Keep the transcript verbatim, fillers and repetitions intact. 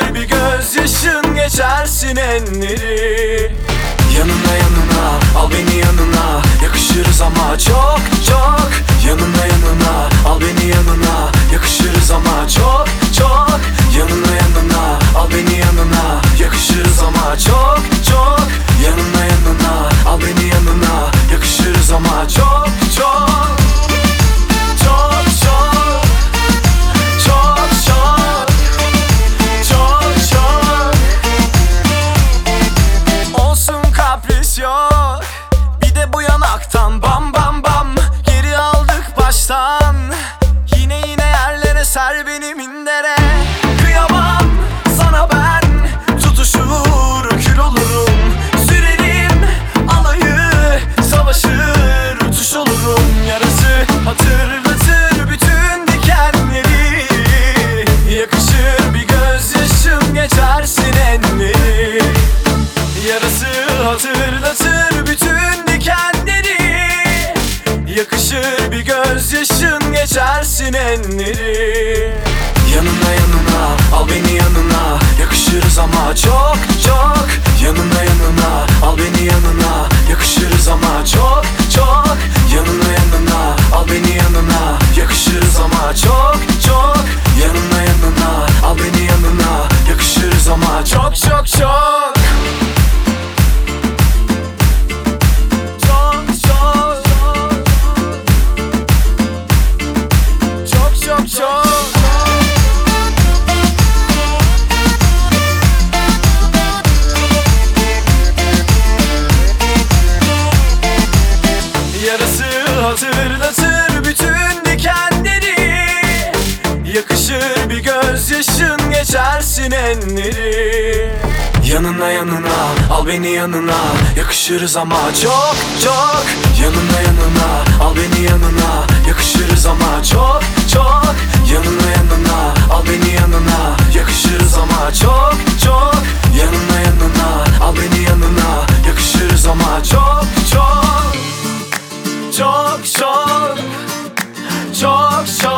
Yakışır bir gözyaşın, geçersin enleri. Yanına yanına al beni yanına, yakışırız ama çok çok. Yanına yanına al beni yanına, yakışırız ama çok çok. Yanına yanına al beni yanına, yakışırız ama çok çok. Yanına yanına al beni yanına, yakışırız ama çok çok. Çok çok. Çok çok. Çok çok. Olsun kapris yok, bir de bu yanaktan bam bam bam. Geri aldık baştan, yine yine yerlere ser beni mindere. Kıyamam sana ben, tutuşur kül olurum. Sürerim alayı, savaşır uçuş olurum. Yarası hatırlatır bütün dikenleri. Yakışır bir gözyaşım, geçersin enleri. Yarası hatırlatır bütün dikenleri. Yakışır bir gözyaşın, geçersin enleri. Yanına yanına al beni yanına, yakışırız ama çok çok. Yanına yanına al beni yanına, yakışırız ama çok çok. Yanına yanına al beni yanına, yakışırız ama çok çok. Yanına yanına al beni yanına, yakışırız ama çok çok çok. Çok çok. Çok çok çok. Yarası hatırlatır bütün dikenleri. Yakışır bir gözyaşın, geçersin enleri. Yanına yanına al beni yanına, yakışırız ama çok çok. Yanına yanına al beni yanına, yakışırız ama çok çok. Yanına yanına al beni yanına, yakışırız ama çok çok. Yanına yanına al beni yanına, yakışırız ama çok çok. Çok çok. Çok çok.